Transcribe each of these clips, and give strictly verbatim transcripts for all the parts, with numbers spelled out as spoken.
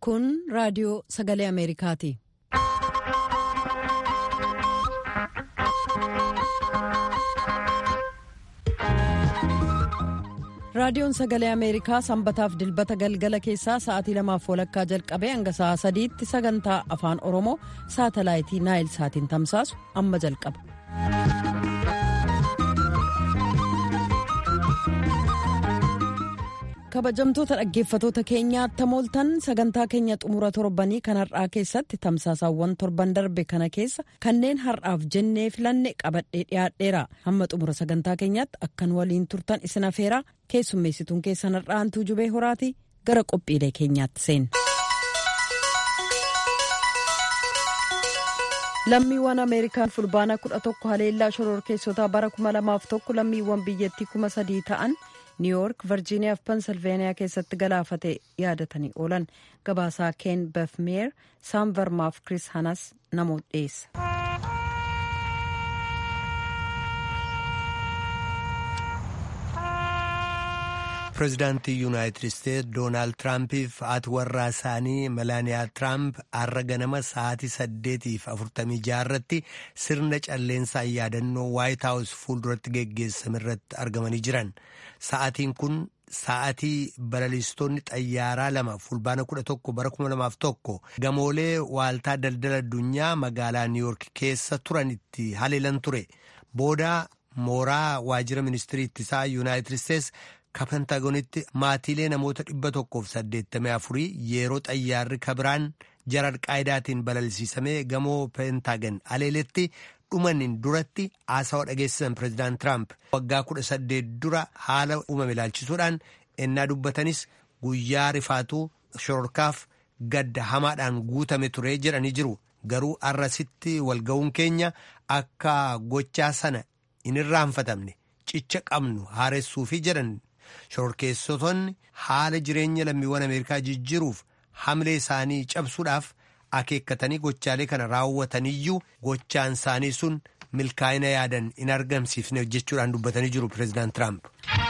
Kun raadiyoo Sagalee Ameerikaati. Raadiyoon Sagalee Ameerikaa sanbataaf dilbata galgala keessaa sa'aatii lamaaf walakkaa jalqabee hanga sa'aa sadiitti sagantaa afaan Oromoo saatalaayitii Naayil Saatiin tamsaasu amma jalqaba. Kabajamtoota dhaggeeffatoota keenyaa tamooltan sagantaa keenya xumura torbanii kan har'aa keessatti tamsaasaawwan torban darbe kana keessa kanneen har'aaf jennee filanne qabadhee dhiyaadheera. Hamma xumura sagantaa keenyaatti akkan waliin turtan isin afeeraa keessummeessituun keessan har'aa Antuu Jubee Horaati gara qophiilee keenyaatti seenna. Lammiiwwan Ameerikaan fulbaana kudha tokko haleellaa shororkeessotaa bara kuma lamaaf tokko lammiiwwan biyyattii kuma sadii ta'an niiwuyoork virjiiniyaa fi pensilveeniyaa keessatti galaafate yaadatanii oolan. Gabaasaa Ken Befmeer Saam Vermaaf Kris Hanas namoota dhiyeessa. Pireezidaantii Yuunaayitid Isteetsi Doonaald Tiraampiif haati warraa isaanii Melaaniyaa Tiraamp har'a ganama sa'aatii saddeetiif afurtamii jaha irratti sirna calleensaa yaadannoo Waayit Haawus fuulduratti geggeessame irratti argamanii jiran. Sa'aatiin kun sa'aatii balaliistonni xayyaaraa lama fulbaana kudha tokko bara kuma lamaaf tokko gamoolee waaltaa daldala addunyaa magaalaa Niiwuyoork keessa turanitti haleelan ture. Booda mooraa waajjira ministirii ittisaa Yuunaayitid Isteetsi Kapentaagonitti maatiilee namoota dhibba tokkoof saddeettamii afurii yeroo xayyaarri kabiraan Jarar Qaayidaatiin balalisiisamee gamoo Pentaagon haleeletti dhumaniin duratti haasawaa dhageessisan pireezidaant Tiraamp waggaa kudha saddeet dura haala uumame ilaalchisuudhaan ennaa dubbatanis guyyaa rifaatuu shororkaaf gadda hamaadhaan guutame ture jedhanii jiru. Garuu arrasitti walga'uun keenya akka gochaa sana hin irraanfatamne cicha qabnu haaressuufi jedhan. Shororkeessotonni haala jireenya lammiiwwan Ameerikaa jijjiiruuf hamlee isaanii cabsuudhaaf akeekkatanii gochaalee kana raawwataniyyuu gochaan isaanii sun milkaa'ina yaadan hin argamsiifne jechuudhaan dubbatanii jiru pireezidaant Tiraamp.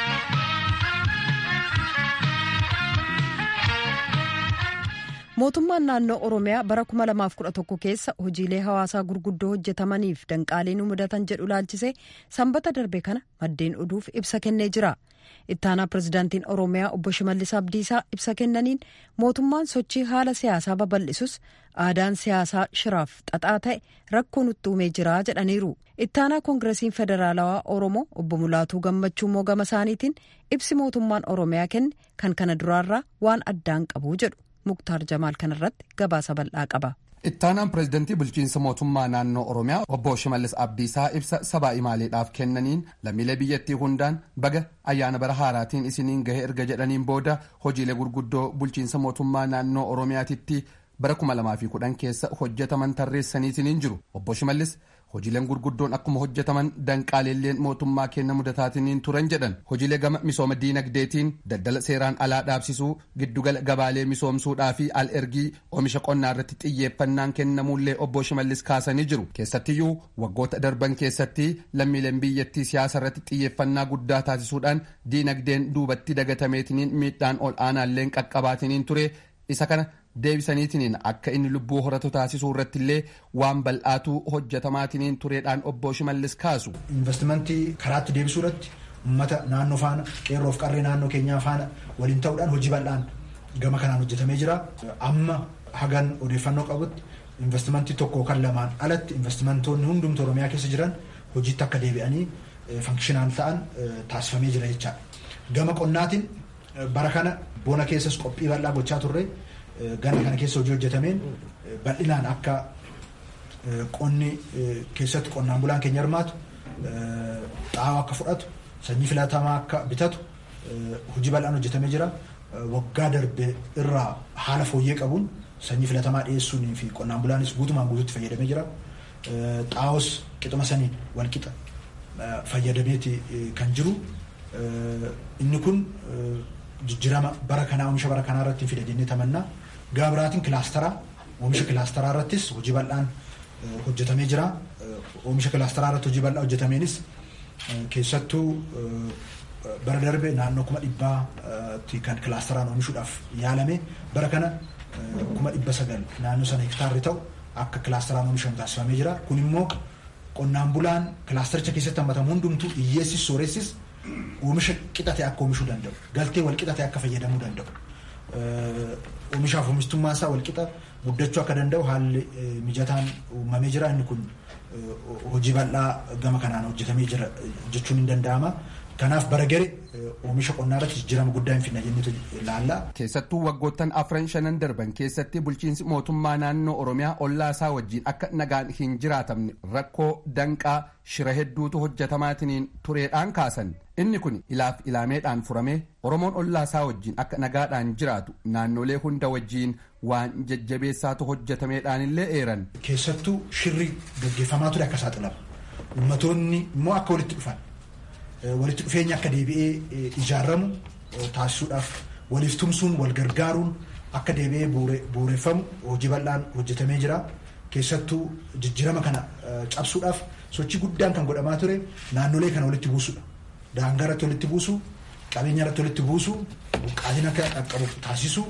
Mootummaan naannoo Oromiyaa bara kuma lamaaf kudha tokko keessa hojiilee hawaasaa gurguddoo hojjetamaniif danqaalee nu mudatan jedhu ilaalchisee sanbata darbe kana maddeen oduuf ibsa kennee jira. Ittaanaa pireezidaantiin Oromiyaa obbo Shimallis Abdiisaa ibsa kennaniin mootummaan sochii haala siyaasaa babal'isus aadaan siyaasaa shiraaf xaxaa ta'e rakkoo nutti uumee jira jedhaniiru. Ittaanaa koongiresiin federaalawaa Oromoo obbo Mulaatuu Gammachuu immoo gama isaaniitiin ibsi mootummaan Oromiyaa kenne kan kana duraarraa waan addaan qabu jedhu. Muktaar Jamaal kanarratti gabaasa bal'aa qaba. Ittaanaan pireezidantii bulchiinsa mootummaa naannoo Oromiyaa obbo Shimallis Abdiisaa ibsa sabaa imaaleedhaaf kennaniin lammiilee biyyattii hundaan baga ayyaana bara haaraatiin isiniin gahe erga jedhaniin booda hojiilee gurguddoo bulchiinsa mootummaa naannoo Oromiyaatitti bara kuma lamaa fi kudhan keessa hojjetaman tarreessanii isiniin jiru. Obbo Shimallis hojiileen gurguddoon akkuma hojjetaman danqaaleelleen mootummaa kenna mudataatiin turan jedhan. Hojiilee gama misooma diinagdeetiin daldala seeraan alaa dhaabsisuu giddugala gabaalee misoomsuudhaa fi al ergii oomisha qonnaa irratti xiyyeeffannaan kennamuullee obbo Shimallis kaasanii jiru. Keessattiyyuu waggoota darban keessatti lammiileen biyyattii siyaasa irratti xiyyeeffannaa guddaa taasisuudhaan diinagdeen duubatti dagatameetiniin miidhaan ol aanaalleen qaqqabaatiniin ture. Isa kana deebisaniitiniin akka inni lubbuu horatu taasisuu irratti illee waan bal'aatu hojjetamaatiniin tureedhaan obbo Shimallis kaasu. Investimentii karaatti deebisuu irratti uummata naannoo faana qeerroof qarree naannoo keenyaa faana waliin ta'uudhaan hojii bal'aan gama kanaan hojjetamee jira. Amma hagan odeeffannoo qabutti investimentii tokko kan lamaan alatti investimentoonni hundumti Oromiyaa keessa jiran hojiitti akka deebi'anii fankishinaal ta'an taasifamee jira jechaadha. Gama qonnaatiin bara kana bona keessas qophii bal'aa gochaa turre. Ganna kana keessa hojii hojjetameen bal'inaan akka qonni keessatti qonnaan bulaan keenya hirmaatu xaa'oo akka fudhatu sanyii filatamaa akka bitatu hojii bal'aan hojjetamee jira. Waggaa darbe irraa haala fooyyee qabuun sanyii filatamaa dhiyeessuun fi qonnaan bulaanis guutumaan guutuutti fayyadamee jira. Xaa'oos qixuma saniin wal qixa fayyadameeti kan jiru. Inni kun jijjiirama bara kanaa oomisha bara kanaa irratti fida jennee tamannaa. Gaabiraatiin kilaasteraa oomisha kilaasteraa irrattis hojii bal'aan hojjetamee jira. Oomisha kilaasteraa irratti hojii bal'aa hojjetameenis keessattuu bara darbe naannoo kuma dhibbaatti kan kilaasteraan oomishuudhaaf yaalame bara kana kuma dhibba sagal naannoo sana hektaarri ta'u akka kilaasteraan oomishamu taasifamee jira. Kun immoo qonnaan bulaan kilaastericha keessatti hammatamu hundumtuu hiyyeessis sooressis oomisha qixate akka oomishuu danda'u, galtee wal qixate akka fayyadamuu danda'u, oomishaaf oomishtummaan isaa wal qixa guddachuu akka danda'u haalli mijataan uumamee jira. Inni kun hojii bal'aa gama kanaan hojjetamee jira jechuun hin danda'ama. Kanaaf bara gare oomisha qonnaa irratti jijjiirama guddaa hin fidna jennetu ilaalla. Keessattuu waggoottan afran shanan darban keessatti bulchiinsi mootummaa naannoo Oromiyaa ollaa isaa wajjin akka nagaan hin jiraatamne rakkoo danqaa shira hedduutu hojjetamaatiin tureedhaan kaasan. Inni kun ilaaf ilaameedhaan furamee Oromoon ollaa isaa wajjin akka nagaadhaan jiraatu naannolee hunda wajjin waan jajjabeessaatu hojjetameedhaan illee eeran. Keessattuu shirri gaggeeffamaa ture akka saaxilama. Uummattoonni immoo akka walitti dhufan. Walitti dhufeenya akka deebi'ee ijaaramu taasisuudhaaf waliif tumsuun wal gargaaruun akka deebi'ee bu'uureffamu hojii bal'aan hojjetamee jira. Keessattuu jijjiirama kana cabsuudhaaf sochii guddaan kan godhamaa ture naannolee kana walitti buusuudha. Daangaa irratti walitti buusu, qabeenya irratti walitti buusu, buqqaatiin akka qaqqabu taasisu,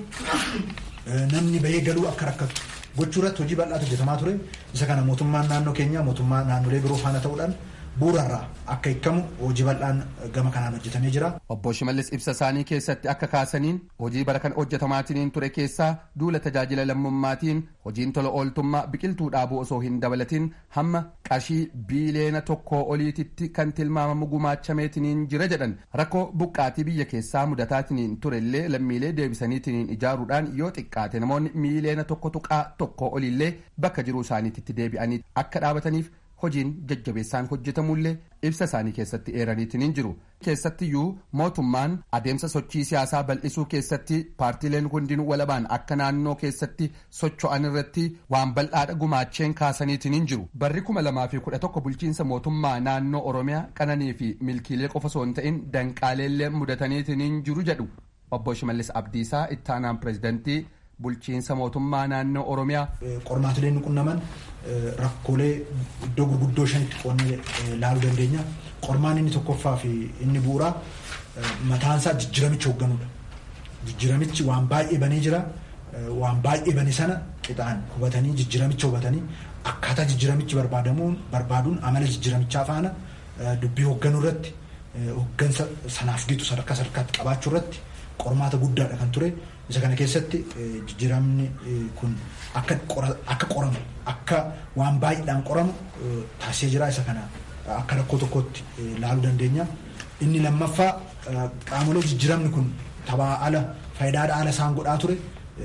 namni bahee galuu akka rakkatu gochuu irratti hojii bal'aatu hojjetamaa ture. Isa kana mootummaan naannoo keenyaa mootummaa naannolee biroo faana ta'uudhaan bu'uurarraa akka hiikamu hojii bal'aan gama kanaan hojjetamee jira. Obbo Shimallis ibsa isaanii keessatti akka kaasaniin hojii bara kan hojjetamaatiin ture keessaa duula tajaajila lammummaatiin hojiin tola ooltummaa biqiltuu dhaabuu osoo hin dabalatiin hamma qarshii biiliyoona tokkoo oliititti kan tilmaamamu gumaachameetiin jira jedhan. Rakkoo buqqaatii biyya keessaa mudataatiin turellee lammiilee deebisaniitiin ijaaruudhaan yoo xiqqaate namoonni miiliyoona tokko tuqaa tokkoo oliillee bakka jiruu isaaniitti deebi'anii akka dhaabataniif hojiin jajjabeessaan hojjetamullee ibsa isaanii keessatti eeraniitiin hin jiru. Keessattiyyuu mootummaan adeemsa sochii siyaasaa bal'isuu keessatti paartiileen hundinuu walabaan akka naannoo keessatti socho'an irratti waan bal'aadha gumaacheen kaasaniitiin hin jiru. Barri kuma lamaa fi kudha tokko bulchiinsa mootummaa naannoo Oromiyaa qananii fi milkiilee qofa osoo hin ta'in danqaaleellee mudataniitiin hin jiru jedhu obbo Shimallis Abdiisaa ittaanaan pireezidantii bulchiinsa mootummaa naannoo Oromiyaa. Qormaatileen qunnaman rakkoolee iddoo gurguddoo shanitti qoonnee ilaaluu dandeenya. Qormaan inni tokkoffaa fi inni bu'uuraa mataan isaa jijjiiramicha hoogganuudha. Jijjiiramichi waan baay'ee banee jira. Waan baay'ee bane sana qixaan hubatanii jijjiiramicha hubatanii akkaataa jijjiiramichi barbaadamuun barbaaduun amala jijjiiramichaa faana dubbii hoogganuu irratti hooggansa sanaaf gitu sadarkaa sadarkaatti qabaachuu irratti qormaata guddaadha kan ture. Isa kana keessatti jijjiiramni kun akka qoramu akka waan baay'eedhaan qoramu taasisee jira. Isa kana akka rakkoo tokkotti ilaaluu dandeenya. Inni lammaffaa qaamolee jijjiiramni kun taphaa ala faayidaadha ala isaan godhaa ture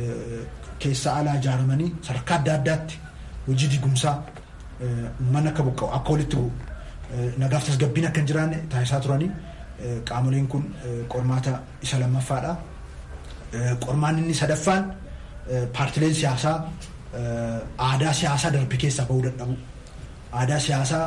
keessa alaa ijaaramanii sadarkaa adda addaatti hojii digumsaa uummanni akka buqqa'u akka walitti bu'u nagaaf tasgabbiin akka hin jiraanne taasisaa turanii qaamoleen kun qormaata isa lammaffaadha. Qormaan inni sadaffaan paartileen siyaasaa aadaa siyaasaa darbe keessaa bahuu dadhabu. Aadaa siyaasaa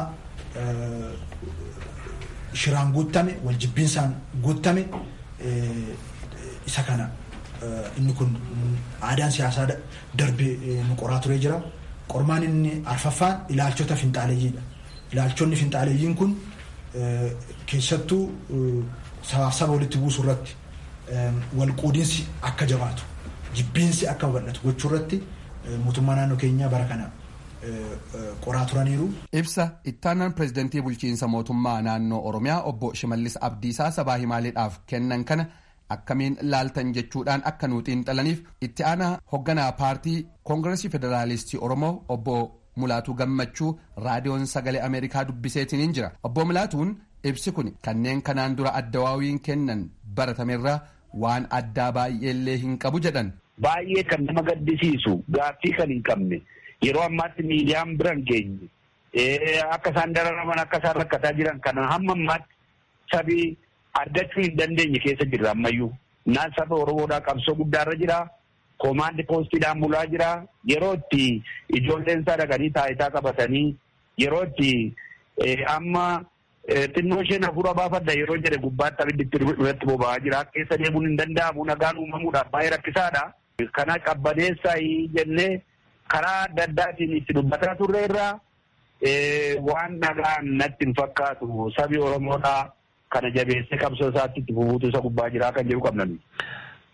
shiraan guuttame wal jibbiinsaan guuttame isa kana inni kun aadaan siyaasaa darbe nu qoraa turee jira. Qormaan inni arfaffaan ilaalchota finxaaleeyyiidha. Ilaalchonni finxaaleeyyiin kun keessattuu sabaaf saba walitti buusuu irratti walquudinsi akka jabaatu jibbiinsi akka babal'atu gochuu irratti mootummaa naannoo keenyaa bara kana qoraa turaniiru. Ibsa ittaanaan pireezidantii bulchiinsa mootummaa naannoo Oromiyaa obbo Shimallis Abdiisaa sabaa himaaleedhaaf kennan kana akkamiin laaltan jechuudhaan akka nuu xiinxalaniif itti aanaa hoogganaa paartii koongireesii federaalistii Oromoo obbo Mulaatuu Gammachuu raadiyoon sagalee Ameerikaa dubbiseetiin hin jira. Obbo Mulaatuun ibsi kun kanneen kanaan dura addawaawiin kennan baratamerraa waan addaa baay'eellee hin qabu jedhan. Baay'ee kan nama gaddisiisu gaaffii kan hin qabne yeroo ammaatti miidiyaan biran geenye akka isaan dararaman akka isaan rakkataa jiran kana hamma ammaatti sabii argachuu hin dandeenye keessa jirra ammayyuu. Naan saba Oromoodhaa qabsoo guddaarra jira. Koomaandi poostiidhaan bulaa jira. Yeroo itti ijoolleen isaa dhaqanii taayitaa qabatanii yeroo itti amma xinnoo isheen hafuura baafadha yeroo jedhe gubbaatti abiddi irratti boba'aa jira. Keessa deemuun hin danda'amu nagaan uumamuudhaaf baay'ee rakkisaadha. Kana qabbaneessaa jennee karaa adda addaatiin itti dubbataa turre irraa waan nagaan natti hin fakkaatu sabi Oromoodhaa kana jabeessee qabsoo isaatti itti fufuutu isa gubbaa jiraa kan jedhu qabnan.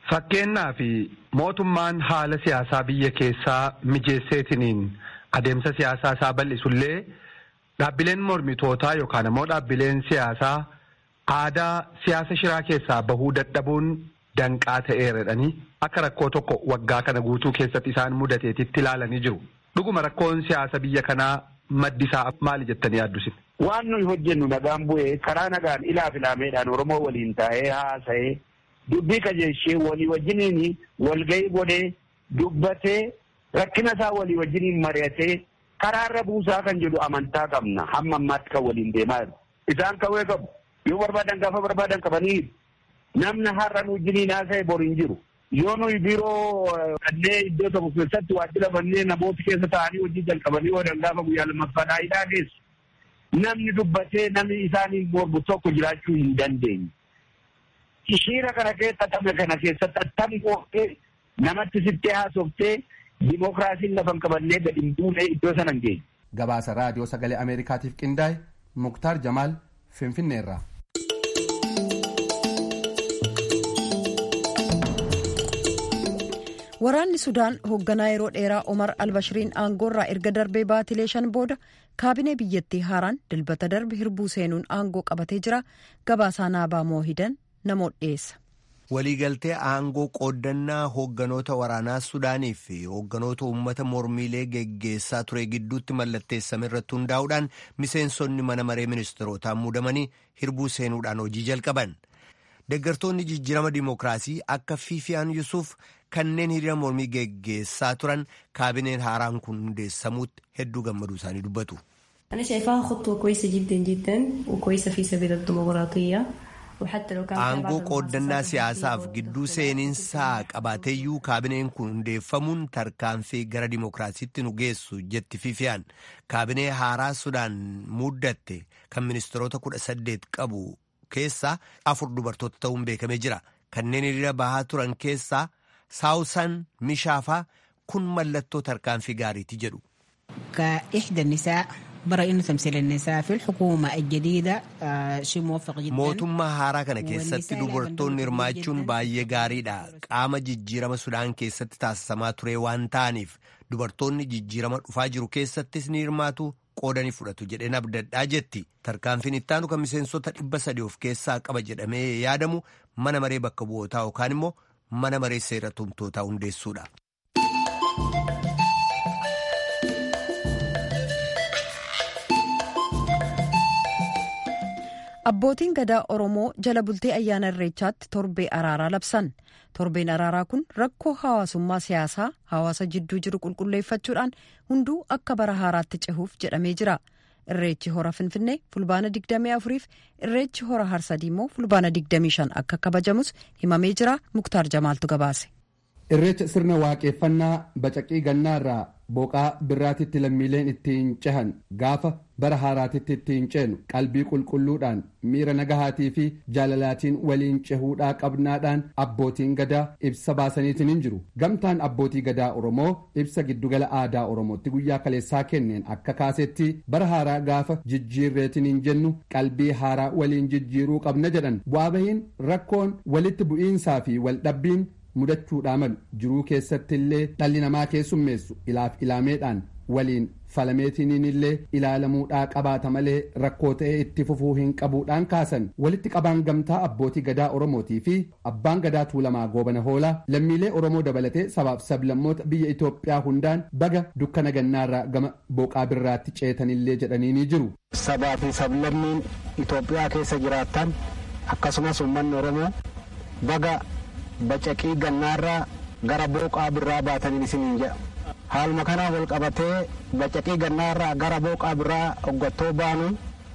Fakkeenyaa fi mootummaan haala siyaasaa biyya keessaa mijeesseetiniin adeemsa siyaasaa isaa bal'isullee dhaabbileen mormitootaa yookaan immoo dhaabbileen siyaasaa aadaa siyaasa shiraa keessaa bahuu dadhabuun danqaa ta'eeradhanii akka rakkoo tokko waggaa kana guutuu keessatti isaan mudateetitti ilaalanii jiru. Dhuguma rakkoon siyaasa biyya kanaa maddi isaa maali jettanii yaaddusin? Waan nuyi hojjennu nagaan bu'ee karaa nagaan ilaaf ilaameedhaan Oromoo waliin taa'ee haasa'ee dubbii qajeelchee walii wajjiniin walgahii godhee dubbatee rakkina isaa walii wajjiniin mari'atee karaarra buusaa kan jedhu amantaa qabna. Hamma ammaatti kan waliin deemaa jiru. Isaan kawwee qabu. Yoo barbaadan gaafa barbaadan qabanii namni har'a nu wajjiniin haasa'e bor hin jiru. Yoo nuyi biiroo kanneen iddoo tokko keessatti waajjira bannee namoota keessa taa'anii hojii jalqabanii oolan gaafa guyyaa lammaffaadhaa hidhaa geessu. Namni dubbatee namni isaaniin mormu tokko jiraachuu hin dandeenye. Shiira kana keessa taphne kana keessatti attam qoodhee namatti sittee haasoftee dimookiraasiin lafa hin qabannee gadi hin buune iddoo sana hin geenye. Gabaasa raadiyoo sagalee Ameerikaatiif qindaa'e Muktaar Jamaal Finfinneerraa. Waraanni Sudaan hoogganaa yeroo dheeraa Omar Albashiriin aangoorraa erga darbee baatilee shan booda kaabinee biyyattii haaraan dilbata darbe hirbuu seenuun aangoo qabatee jira. Gabaasaa Naabaa Moohidan namoota dhiyeessa. Waliigaltee aangoo qooddannaa hoogganoota waraanaa Sudaanii fi hoogganoota uummata mormiilee geggeessaa ture gidduutti mallatteessame irratti hundaa'uudhaan miseensonni mana maree ministeerotaan muudamanii hirbuu seenuudhaan hojii jalqaban. Deeggartoonni jijjiirama dimookiraasii akka Fiifiyaan Yusuuf kanneen hiriira mormii geggeessaa turan kaabineen haaraan kun hundeessamuutti hedduu gammaduu isaanii dubbatu. Aangoo qooddannaa siyaasaaf gidduu seeninsaa qabaateeyyuu kaabineen kun hundeeffamuun tarkaanfii gara dimookiraasiitti nu geessu jetti Fiifiyaan. Kaabinee haaraa Sudaan muuddatte kan ministeerota kudha saddeet qabu keessaa afur dubartoota ta'uun beekamee jira. Kanneen hiriira bahaa turan keessaa Saawusan Mishaafaa kun mallattoo tarkaanfii gaariiti jedhu. Mootummaa haaraa kana keessatti dubartoonni hirmaachuun baay'ee gaariidha. Qaama jijjiirama Sudaan keessatti taasisamaa ture waan ta'aniif dubartoonni jijjiirama dhufaa jiru keessattis ni hirmaatu qoodanii fudhatu jedheen abdadhaa jetti. Tarkaanfiin ittaanu kan miseensota dhibba sadii of keessaa qaba jedhamee yaadamu mana maree bakka bu'ootaa yookaan immoo mana maree seera tumtootaa hundeessuudha. Abbootiin gadaa Oromoo jala bultee ayyaana irreechaatti torbee araaraa labsan. Torbeen araaraa kun rakkoo hawaasummaa siyaasaa hawaasa jidduu jiru qulqulleeffachuudhaan hunduu akka bara haaraatti cehuuf jedhamee jira. Irreechi hora Finfinnee fulbaana digdamii afuriif irreechi hora Harsadii immoo fulbaana digdamii shan akka kabajamus himamee jira. Muktaar Jamaaltu gabaase. Irreecha sirna waaqeffannaa bacaqii gannaarraa boqaa birraatitti lammiileen ittiin cehan gaafa bara haaraatitti ittiin ceenu qalbii qulqulluudhaan miira nagahaatii fi jaalalaatiin waliin cehuudhaa qabnaadhaan abbootiin gadaa ibsa baasaniitiin hin jiru. Gamtaan abbootii gadaa Oromoo ibsa giddugala aadaa Oromootti guyyaa kaleessaa kenneen akka kaasetti bara haaraa gaafa jijjiirreetiin hin jennu qalbii haaraa waliin jijjiiruu qabna jedhan. Bu'aa bahiin rakkoon walitti bu'iinsaa fi waldhabbiin mudachuudhaa malu jiruu keessatti illee dhalli namaa keessummeessu ilaaf ilaameedhaan waliin falameetiniin illee ilaalamuudhaa qabaata malee rakkoo ta'ee itti fufuu hin qabuudhaan kaasan. Walitti qabaan gamtaa abbootii gadaa Oromootii fi abbaan gadaa Tuulamaa Goobana Hoolaa lammiilee Oromoo dabalatee sabaaf sablammoota biyya Itoophiyaa hundaan baga dukkana gannaarraa gama boqaa birraatti ceetanillee jedhanii ni jiru. Sabaa fi sablammiin Itoophiyaa keessa jiraatan akkasumas uummanni Oromoo baga bacaqii gannaarraa gara booqaa birraa baataniin isiniin jedha. Haaluma kanaan wal qabatee bacaqii gannaarraa gara booqaa birraa hoggattoo baanu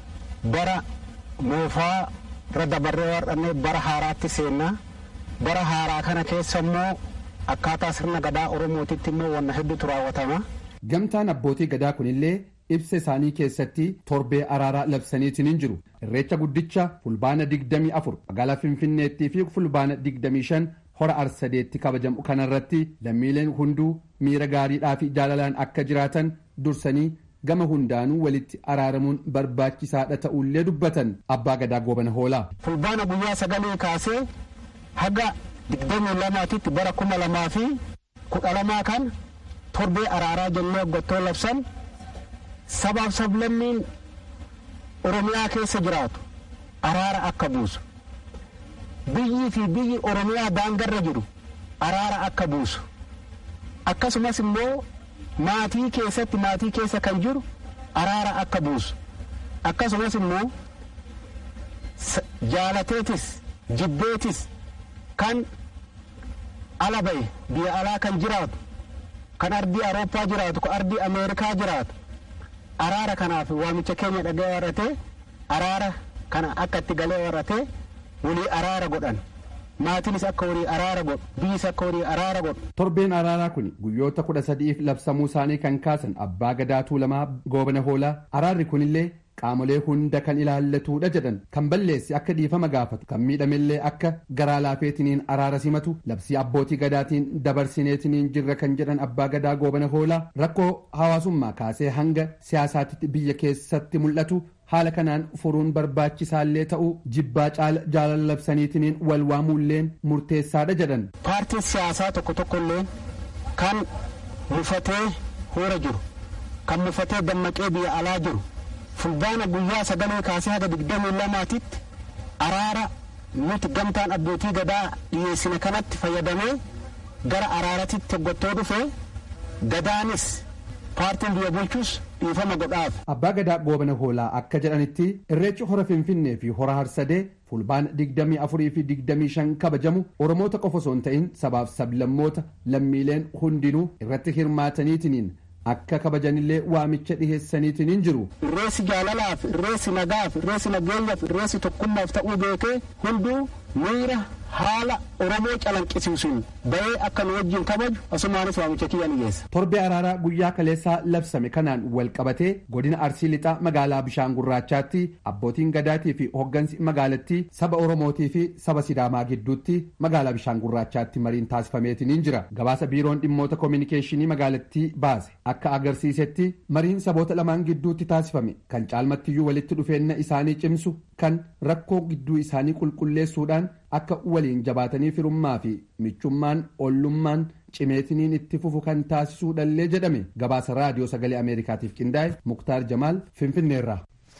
bara moofaa irra dabarree warqannee bara haaraatti seennaa. Bara haaraa kana keessa immoo akkaataa sirna gadaa Oromootitti immoo wanna hedduutu raawwatama. Gamtaan abbootii gadaa kunillee ibsa isaanii keessatti torbee araaraa labsaniitiin hin jiru. Irreecha guddicha fulbaana digdamii afur magaalaa Finfinneettii fi fulbaana digdamii shan hora Arsadeetti kabajamu kanarratti lammiileen hunduu miira gaariidhaa fi jaalalaan akka jiraatan dursanii gama hundaanuu walitti araaramuun barbaachisaadha ta'ullee dubbatan abbaa gadaa Goobana Hoolaa. Fulbaana guyyaa sagalee kaasee haga digdamii lamaatitti bara kuma lamaa fi kudha lamaa kan torbee araaraa jennee hoggattoo labsan sabaaf sablammiin Oromiyaa keessa jiraatu araara akka buusu. Biyyi fi biyyi Oromiyaa daangarra jiru araara akka buusu. Akkasumas immoo maatii keessatti maatii keessa kan jiru araara akka buusu. Akkasumas immoo jaalateetis jibbeetis kan ala bahe biyya alaa kan jiraatu kan ardii Awurooppaa jiraatu kan ardii Ameerikaa jiraatu araara kanaaf waamicha keenya dhaga'ee warratee araara kana akka itti galee warratee walii araara godhan. Maatiinis akka walii araara godhu biyyis akka walii araara godhu. Torbeen araaraa kun guyyoota kudha sadiif labsamuu isaanii kan kaasan abbaa gadaa Tuulamaa Goobana Hoolaa araarri kunillee qaamolee hunda kan ilaallatudha jedhan kan balleessi akka dhiifama gaafatu kan miidhamellee akka garaa laafeetiniin araara simatu labsii abbootii gadaatiin dabarsineetiniin jirra kan jedhan abbaa gadaa Goobana Hoolaa rakkoo hawaasummaa kaasee hanga siyaasaatti biyya keessatti mul'atu haala kanaan furuun barbaachisaallee ta'uu jibbaa caala jaalala labsaniitiniin wal waamuulleen murteessaadha jedhan. Paartiin siyaasaa tokko tokkollee kan mufatee hoora jiru kan mufatee dammaqee biyya alaa jiru fulbaana guyyaa sagalee kaasee haga digdamii lamaatitti araara nuti gamtaan abbootii gadaa dhiyeessine kanatti fayyadamee gara araaratitti hoggattoo dhufee gadaanis paartiin biyya bulchus dhiifama godhaaf. Abbaa gadaa Goobana Hoolaa akka jedhanitti irreechi hora Finfinnee fi hora Harsadee fulbaana digdamii afurii fi digdamii shan kabajamu Oromoota qofa osoo hin ta'in sabaaf sablammoota lammiileen hundinuu irratti hirmaataniitiniin akka kabajanillee waamicha dhiheessaniitiniin jiru. Irreessi jaalalaaf, irreessi nagaaf, irreessi nageenyaaf, irreessi tokkummaaf ta'uu beekee hunduu miira haala Oromoo calanqisiisuun bahee akka nu wajjin kabaju asumaanis waamicha kiyya ni geessa. Torbee araaraa guyyaa kaleessaa labsame kanaan wal qabatee godina Arsii Lixaa magaalaa Bishaan Gurraachaatti abbootiin gadaatii fi hoggansi magaalattii saba Oromootii fi saba Sidaamaa gidduutti magaalaa Bishaan Gurraachaatti mariin taasifameetiniin jira. Gabaasa biiroon dhimmoota koominikeeshinii magaalattii baase akka agarsiisetti mariin saboota lamaan gidduutti taasifame kan caalmattiyyuu walitti dhufeenya isaanii cimsu kan rakkoo gidduu isaanii qulqulleessuudhaan akka waliin jabaatanii firummaa fi michummaan ollummaan cimeetiniin itti fufu kan taasisuudhallee jedhame. Gabaasa raadiyoo sagalee Ameerikaatiif qindaa'e Muktaar Jamaal Finfinneerraa.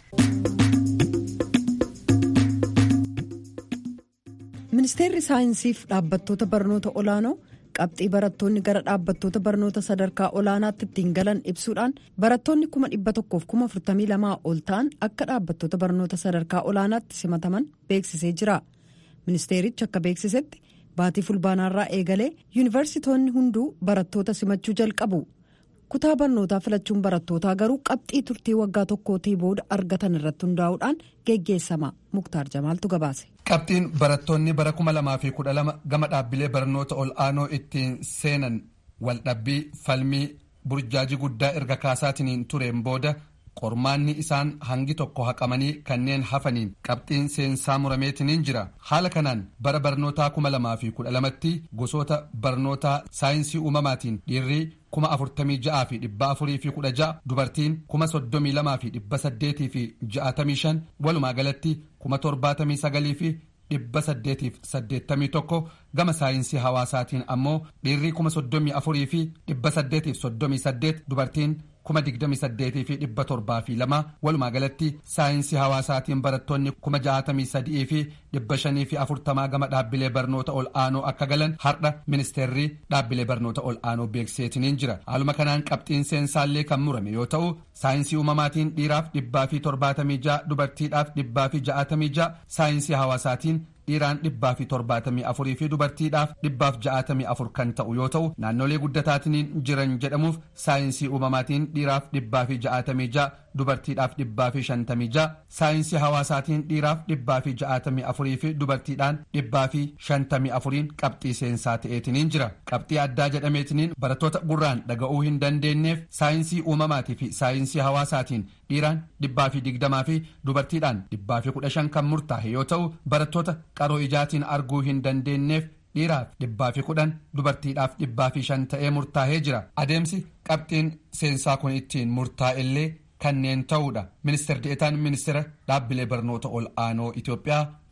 Ministeerri saayinsiif dhaabbattoota barnoota olaanoo qabxii barattoonni gara dhaabbattoota barnoota sadarkaa olaanaatti ittiin galan ibsuudhaan barattoonni kuma dhibba tokkoof kuma afurtamii lamaa ol ta'an akka dhaabbattoota barnoota sadarkaa olaanaatti simataman beeksisee jira. Ministeerichi akka beeksisetti baatii fulbaanaarraa eegalee yuunivarsiitoonni hunduu barattoota simachuu jalqabu. Kutaa barnootaa filachuun barattootaa garuu qabxii turtii waggaa tokkootii booda argatan irratti hundaa'uudhaan geggeessama. Muktaar Jamaaltu gabaase. Qabxiin barattoonni bara kuma lamaa fi kudha lama gama dhaabbilee barnoota ol aanoo ittiin seenan waldhabbii falmii burjaajii guddaa erga kaasaatiin tureen booda qormaanni isaan hangi tokko haqamanii kanneen hafaniin qabxiin seensaa murameetiniin jira. Haala kanaan bara barnootaa kuma lamaa fi kudha lamatti gosoota barnootaa saayinsii uumamaatiin dhiirri kuma afurtamii ja'aa fi dhibba afurii fi kudha ja'a dubartiin kuma soddomii lamaa fi dhibba saddeetii fi ja'atamii shan walumaa galatti kuma torbaatamii sagalii fi dhibba saddeetiif saddeettamii tokko gama saayinsii hawaasaatiin ammoo dhiirri kuma soddomii afurii fi dhibba saddeetiif soddomii saddeet dubartiin kuma digdamii saddeetii fi dhibba torbaa fi lama walumaa galatti saayinsii hawaasaatiin barattoonni kuma ja'atamii sadii fi dhibba shanii fi afurtamaa gama dhaabbilee barnoota ol aanoo akka galan har'a ministeerri dhaabbilee barnoota ol aanoo beeksiseetiniin jira. Haaluma kanaan qabxiin seensaallee kan murame yoo ta'u saayinsii uumamaatiin dhiiraaf dhibbaa fi torbaatamii ja'a dubartiidhaaf dhibbaa fi ja'atamii ja'a saayinsii hawaasaatiin dhiiraan dhibbaa fi torbaatamii afurii fi dubartiidhaaf dhibbaaf ja'atamii afur kan ta'u yoo ta'u naannolee guddataatiin jiran jedhamuuf saayinsii uumamaatiin dhiiraaf dhibbaa fi ja'atamii ja'a dubartiidhaaf dhibbaa fi shantamii ja'a saayinsii hawaasaatiin dhiiraaf dhibbaa fi ja'atamii afurii fi dubartiidhaan dhibbaa fi shantamii afuriin qabxii seensaa ta'eetiniin jira. Qabxii addaa jedhameetiniin barattoota gurraan dhaga'uu hin dandeenyeef saayinsii uumamaatii fi saayinsii hawaasaatiin dhiiraan dhibbaa fi digdamaa fi dubartiidhaan dhibbaa fi kudha shan kan murtaa'e yoo ta'u barattoota qaroo ijaatiin arguu hin dandeenyeef dhiiraaf dhibbaa fi kudhan dubartiidhaaf dhibbaa fi shan ta'ee murtaa'ee jira. Adeemsi qabxiin seensaa kun ittiin murtaa'ellee kanneen ta'uudha. Ministeer Deetaan Ministeera Dhaabbilee Barnoota Ol Aanoo Itoophiyaa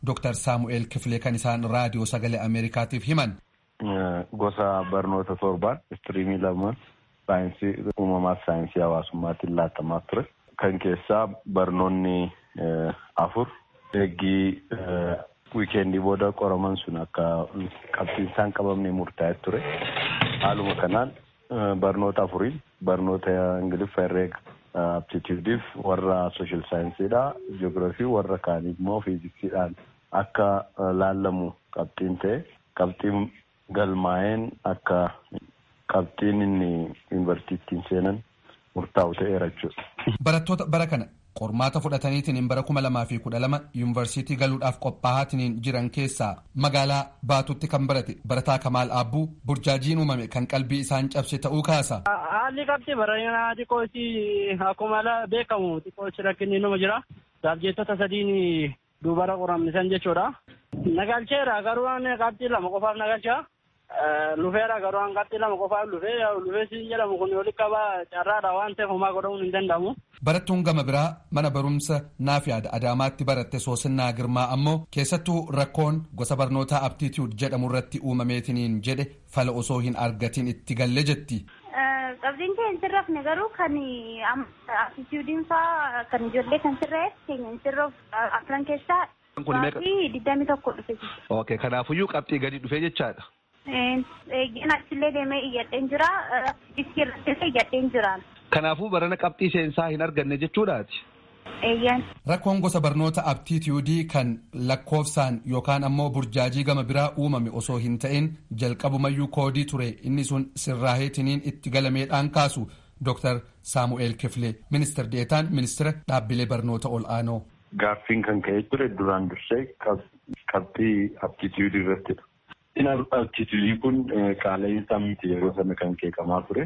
Dooktar Saamu'eel Kifilee kan isaan raadiyoo sagalee Ameerikaatiif himan. Gosa barnoota torbaan istiriimii lamaan saayinsii uumamaa fi saayinsii hawaasummaatiin laatamaa ture. Kan keessaa barnoonni afur eeggii wiikeendii booda qoraman sun akka qabxiinsaan qabamne murtaa'e ture. Haaluma kanaan barnoota afuriin barnoota Ingiliffa herreega aptituudiif warra sooshaal saayinsiidha, jiyoogiraafii warra kaanii immoo fiiziksiidhaan akka laallamu qabxiin ta'e qabxiin galmaa'een akka qabxiin inni yuunivarsiitiin seenan murtaa'u ta'eera jechuudha. Barattoota bara kana qormaata fudhataniitiin bara kuma lamaa fi kudha lama yuunivarsiitii galuudhaaf qophaa'aatiin jiran keessaa magaalaa Baatuutti kan barate barataa Kamaal Aabbuu burjaajiin uumame kan qalbii isaan cabse ta'uu kaasa. Haalli qabxii baranaa xiqqoo isii akkuma beekamu xiqqoo isii rakkinni nama jira. Saabjeettota sadiin dubara qoramnisan jechuudha. Nagalcheera garuu qabxii lama qofaaf nagalchaa. Lufeera garuu an qabxii lama qofaaf lufee lufee siin jedhamu kun walitti qabaa carraadha waan ta'eef homaa godhamuun hin danda'amu. Barattuun gama biraa mana barumsa Naafiyaad Adaamaatti baratte Soosinnaa Girmaa ammoo keessattuu rakkoon gosa barnootaa aptituud jedhamu irratti uumameetiniin jedhe fala osoo hin argatiin itti galle jetti. Qabxiin keenya hin sirrafne garuu kan aptituudiin fa'aa kan ijoollee kan sirreef keenya hin sirroof afran keessaa qabxii digdamii tokko dhufe. Okay, kanaafuyyuu qabxii gadi dhufe jechaadha. Eeggeen achillee deemee iyyadheen jira. Iskii irratti iyyadheen jira. Kanaafuu barana qabxii seensaa hin arganne jechuudhaati. Eeyyaan. Rakkoon gosa barnoota aptituudii kan lakkoofsaan yookaan ammoo burjaajii gama biraa uumame osoo hin ta'in jalqabumayyuu koodii ture inni sun sirraaheetiniin itti galameedhaan kaasu Dooktar Saamu'eel Kifilee ministeer deetaan ministeera dhaabbilee barnoota ol'aanoo. Gaaffiin kan ka'ee ture duraan dursee qabxii aptituudii irrattidha. Aptituudii kun qaala'insa miti yeroo sana kan keekamaa ture.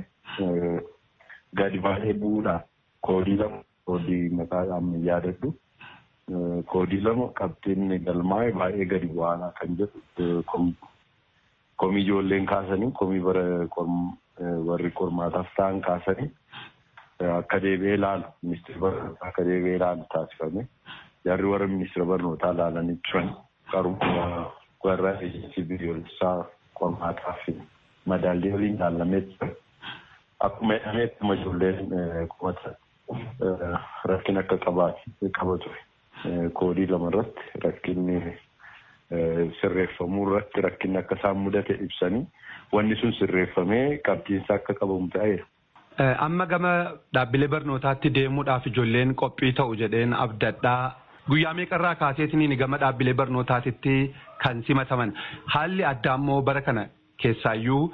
Gadi baay'ee bu'uudhaan koodii lama koodii maqaadhaan yaadadhu. Koodii lama qabxiin galmaa'e baay'ee gadi bu'aadha kan jedhu komii ijoolleen kaasanii komii bara warri qormaataaf ta'an kaasanii akka deebi'ee ilaalu ministeera barnootaa akka deebi'ee ilaalu taasifame. Jarri warra ministeera barnootaa ilaalanii turan qaruma warra biyyoolessaa qormaataa fi madaallii waliin ilaalamee ture. Akkuma jedhameetti ijoolleen qubata rakkina akka qaba ture. Koodii lama irratti rakkinni sirreeffamuu irratti rakkinni akka isaan mudate ibsanii wanni sun sirreeffamee qabxiinsa akka qabamu ta'eera. Amma gama dhaabbilee barnootaatti deemuudhaaf ijoolleen qophii ta'u jedheen abdadhaa. Guyyaa meeqarraa kaaseetiin gama dhaabbilee barnootaatitti kan simataman. Haalli addaa immoo bara kana keessaayyuu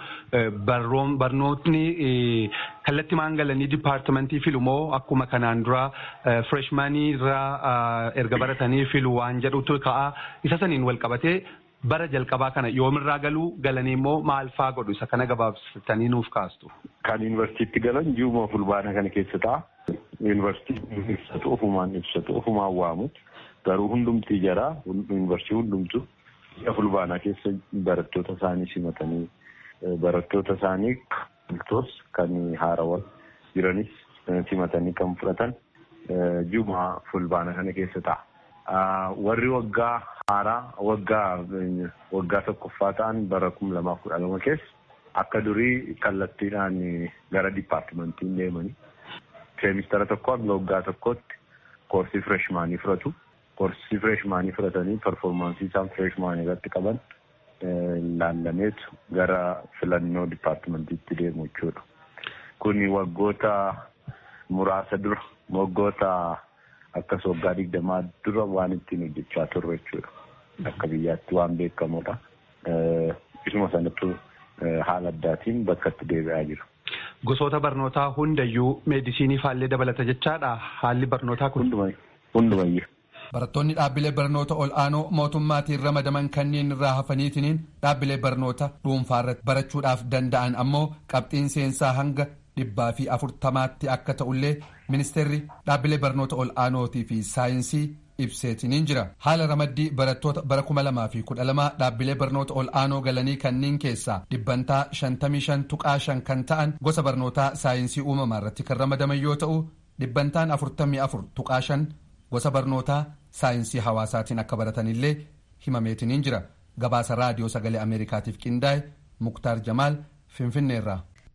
barnootni kallattii maangalanii dipaartimentii filu moo akkuma kanaan dura fireshmaanii irraa erga baratanii filu waan jedhutu ka'a. Isa saniin wal qabatee bara jalqabaa kana yoomirraa galuu galanii immoo maal fa'aa godhu isa kana gabaabsitanii nuuf kaastu. Kan yuunivarsiitti galan ji'uma fulbaana kana keessa ta'a. Yuunivarsiitiin ibsatu ofumaan ibsatu ofumaan waamu garuu hundumtii jaraa yuunivarsiitii hundumtu ji'a fulbaanaa keessa barattoota isaanii simatanii barattoota isaanii bultoos kan haarawwan jiranis simatanii kan fudhatan ji'uma fulbaana kana keessa ta'a. Warri waggaa haaraa waggaa waggaa tokkoffaa ta'an bara kuma lamaaf kudha lama keessa akka durii kallattiidhaan gara dipaartimentiin deemanii. Seemistara tokko hanga waggaa tokkotti koorsii fireshmaanii fudhatu. Koorsii fireshmaanii fudhatanii performaansii isaan fireshmaanii irratti qaban laallameetu gara filannoo dipaartimentiitti deemu jechuudha. Kuni waggoota muraasa dura waggoota akkas waggaa digdamaa dura waan ittiin hojjechaa turre jechuudha. Akka biyyaatti waan beekamudha. Isuma sanattuu haala addaatiin bakka itti deebi'aa jiru. Gosoota barnootaa hundayyuu meedisinii faallee dabalata jechaadha haalli barnootaa kun. Hundumayyuu. Barattoonni dhaabbilee barnoota ol'aanoo mootummaatiin ramadaman kanneen irraa hafaniitiin dhaabbilee barnoota dhuunfaa irratti barachuudhaaf danda'an ammoo qabxiin seensaa hanga dhibbaa fi afurtamaatti akka ta'ullee ministeerri dhaabbilee barnoota ol'aanootii fi saayinsii ibseetiniin jira. Haala ramaddii barattoota bara kuma lamaa fi kudha lamaa dhaabbilee barnoota ol'aanoo galanii kanneen keessaa dhibbantaa shantamii shan tuqaa shan kan ta'an gosa barnootaa saayinsii uumamaa irratti kan ramadaman yoo ta'u dhibbantaan afurtamii afur tuqaa shan gosa barnootaa saayinsii hawaasaatiin akka baratanillee himameetiniin jira. Gabaasa raadiyoo sagalee Ameerikaatiif qindaa'e Muktaar Jamaal Finfinneerraa.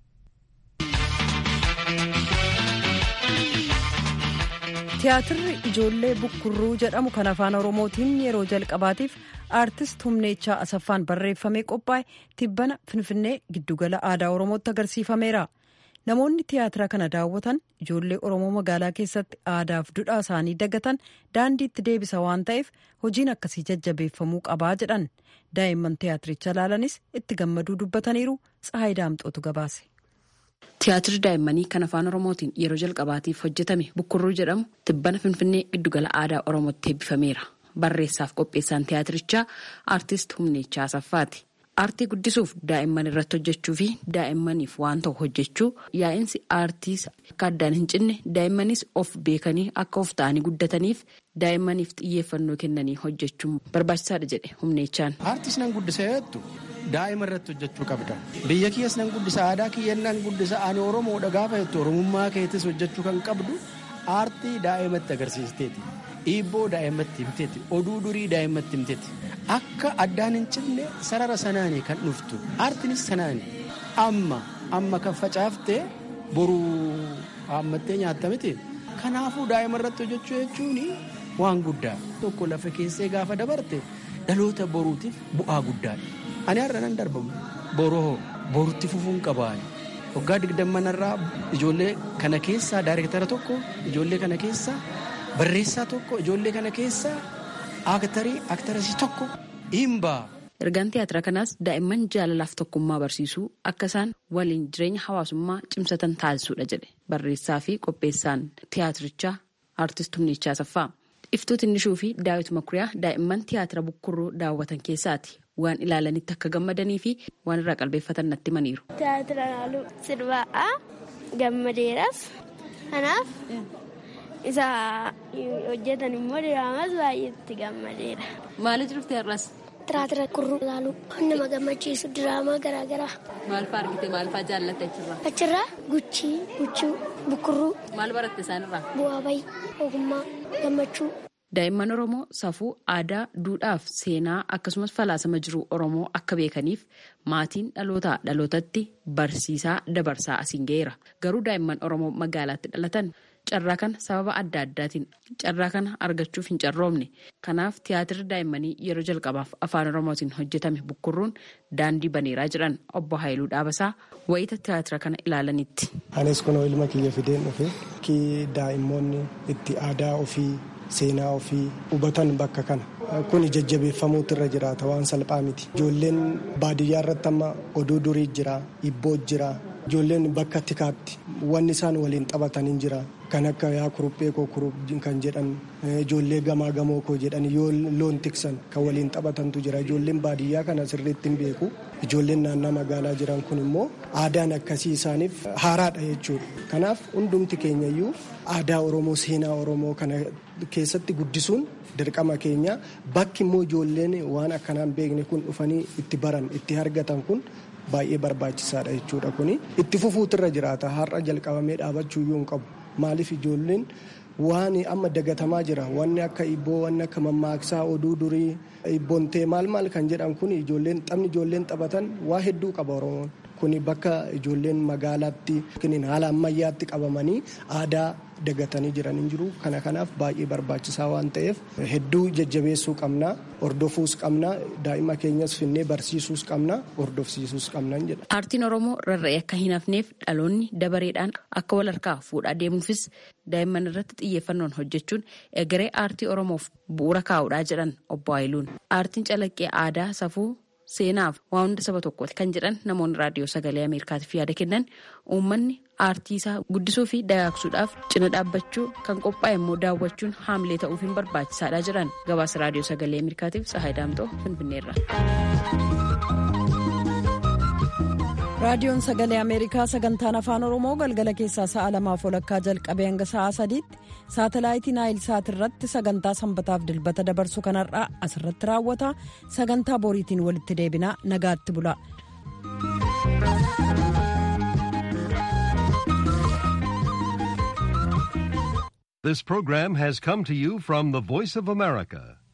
Tiyaatirri ijoollee bukkurruu jedhamu kan afaan oromootiin yeroo jalqabaatiif aartist Humneechaa Asaffaan barreeffamee qophaa'e tibbana Finfinnee giddugala aadaa oromootti agarsiifameera. Namoonni tiyaatira kana daawwatan ijoollee oromoo magaalaa keessatti aadaaf duudhaa isaanii dagatan daandiitti deebisa waan ta'eef hojiin akkasii jajjabeeffamuu qabaa jedhan. Daa'imman tiyaatiricha ilaalanis itti gammaduu dubbataniiru. Tsahaay Daamxootu gabaase. Tiyaatirri daa'immanii kan afaan oromootiin yeroo jalqabaatiif hojjetame bukkurruu jedhamu tibbana Finfinnee giddugala aadaa oromootti eebbifameera. Barreessaaf qopheessaan tiyaatirichaa aartist Humneechaa Asaffaati. Aartii guddisuuf daa'imman irratti hojjechuu fi daa'immaniif waan ta'u hojjechuu yaa'insi aartiis akka addaan hin cinne daa'immanis of beekanii akka of ta'anii guddataniif daa'immaniif xiyyeeffannoo kennanii hojjechuun barbaachisaadha jedhe Humneechaan. Aartiis nan guddisa jettu daa'ima irratti hojjechuu qabda. Biyya kiyyas nan guddisa, aadaa kiyyan nan guddisa, ani Oromoodha gaafa jettu Oromummaa keetis hojjechuu kan qabdu aartii daa'imatti agarsiisteeti. Dhiibboo daa'imatti himteeti. Oduu durii daa'imatti himteeti. Akka addaan hin cinne sarara sanaanii kan dhuftu. Aartiinis sanaani. Amma amma kan facaaftee boruu haammattee nyaatta miti. Kanaafuu daa'ima irratti hojjechuu jechuun waan guddaa. Tokko lafa keessee gaafa dabarte dhaloota boruutiif bu'aa guddaadha. Ani har'a nan darbamu. Boroo borutti fufuun qabaani. Waggaa digdammanarraa ijoollee kana keessaa daayirektara tokko, ijoollee kana keessaa barreessaa tokko, ijoollee kana keessaa aaktarii aaktarasii tokko himbaa. Ergaan tiyaatira kanaas daa'imman jaalalaaf tokkummaa barsiisuu akka isaan waliin jireenya hawaasummaa cimsatan taasisuudha jedhe barreessaa fi qopheessaan tiyaatirichaa aartist Humneechaa Asaffaa. Iftuu Tinnishuu fi Daawit Makuriyaa daa'imman tiyaatira bukkurruu daawwatan keessaati. Waan ilaalanitti akka gammadanii fi waan irraa qalbeeffatan natti himaniiru. Tiyaatira ilaaluu sirbaa gammadeeras. Kanaaf isa hojjetan immoo diraamas baay'eetti gammadeera. Maaliif jirti har'as? Tiyaatira bukkurruu ilaaluu nama gammachiisu diraamaa garaagaraa. Maal fa'aa argite maal fa'aa jaallatte achirraa? Achirraa guchii, guchuu, bukkurruu. Maal baratte isaanirraa? Bu'aa bayii, ogummaa, gammachuu. Daa'imman Oromoo safuu aadaa, duudhaaf seenaa akkasumas falaasama jiru Oromoo akka beekaniif maatiin dhalootaa dhalootatti barsiisaa dabarsaa asiin ga'eera. Garuu daa'imman Oromoo magaalaatti dhalatan carraa kana sababa adda addaatiin carraa kana argachuuf hin carroomne. Kanaaf tiyaatirri daa'immanii yeroo jalqabaaf afaan Oromootiin hojjetame bukkurruun daandii baneeraa jiran obbo Haayiluu Dhaabasaa wayita tiyaatira kana ilaalanitti. Anis kunoo ilma kiyya fideen dhufe ki daa'immoonni itti aadaa ofii seenaa ofii hubatan bakka kana kun jajjabeeffamuutu irra jiraata waan salphaa miti. Ijoolleen baadiyyaa irratti amma oduu durii jira, hibboo jira. Ijoolleen bakka tikaatti wanni isaan waliin taphatanii jira. Kan akka yaa kuruphee koo kurup kan jedhan ijoollee gamaa gamoo koo jedhan yoo loon tiksan kan waliin taphatantu jira. Ijoolleen baadiyyaa kana sirriitti hin beeku. Ijoolleen naannoo magaalaa jiran kun immoo aadaan akkasii isaaniif haaraadha jechuudha. Kanaaf hundumti keenyayyuu aadaa Oromoo seenaa Oromoo kana keessatti guddisuun dirqama keenya. Bakki immoo ijoolleen waan akkanaan beekne kun dhufanii itti baran itti argatan kun baay'ee barbaachisaadha jechuudha. Kuni itti fufuutirra jiraata. Har'a jalqabamee dhaabachuu iyyuu hin qabu. Maaliif ijoolleen waan amma dagatamaa jira wanni akka hibboo wanni akka mammaaksaa oduu durii hibboontee maal maal kan jedhan kun ijoolleen taphni ijoolleen taphatan waa hedduu qaba Oromoon. Kuni bakka ijoolleen magaalaatti haala ammayyaatti qabamanii aadaa dagatanii jiran hin jiru. Kana kanaaf baay'ee barbaachisaa waan ta'eef hedduu jajjabeessuu qabna, hordofuus qabna, daa'ima keenyas finnee barsiisuus qabna, hordofsiisuus qabna jedha. Aartiin Oromoo rarra'ee akka hin hafneef dhaloonni dabareedhaan akka wal harkaa fuudhaa deemuufis daa'imman irratti xiyyeeffannoon hojjechuun egeree aartii Oromoof bu'uura kaa'uudhaa jedhan obbo Haayiluun. Aartiin calaqqee aadaa safuu seenaaf waan hunda saba tokkooti kan jedhan namoonni raadiyoo sagalee Ameerikaatiif yaada kennan uummanni aartii isaa guddisuu fi dagaagsuudhaaf cina dhaabbachuu kan qophaa'e immoo daawwachuun haamilee ta'uuf hin barbaachisaadha jedhan. Gabaasa raadiyoo sagalee Ameerikaatiif Tsahaay Daamxoo Finfinneerra. Raadiyoon sagalee Ameerikaa sagantaan afaan Oromoo galgala keessaa sa'a lamaaf walakkaa jalqabee hanga sa'a sadiitti saatalaayitii naayil saat irratti sagantaa sanbataaf dilbata dabarsu kanarraa asirratti raawwata. Sagantaa boriitiin walitti deebinaa nagaatti bula. This program has come to you from the Voice of America,